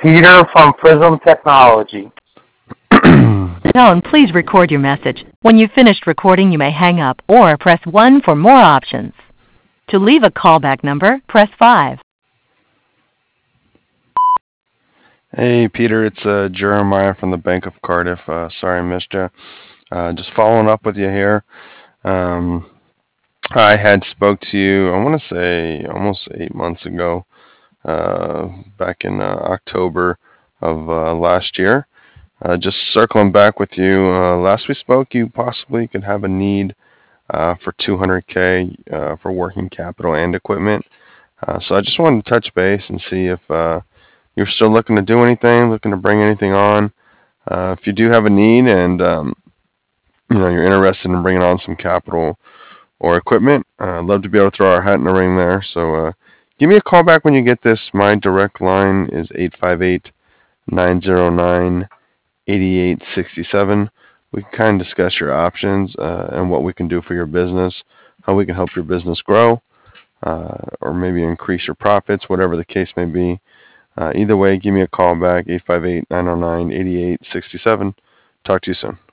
Peter from Prism Technology. Tone, please record your message. When you've finished recording, you may hang up or press 1 for more options. To leave a callback number, press 5. Hey, Peter, it's Jeremiah from the Bank of Cardiff. Sorry I missed you. Just following up with you here. Um, I had spoke to you, I want to say almost 8 months ago, back in October of last year. Just circling back with you, last we spoke, you possibly could have a need for 200K for working capital and equipment. So I just wanted to touch base and see if you're still looking to do anything, looking to bring anything on. If you do have a need and you're interested in bringing on some capital or equipment, I'd love to be able to throw our hat in the ring there. So give me a call back when you get this. My direct line is 858-909-8867. We can kind of discuss your options and what we can do for your business, how we can help your business grow, or maybe increase your profits, whatever the case may be. Either way, give me a call back, 858-909-8867. Talk to you soon.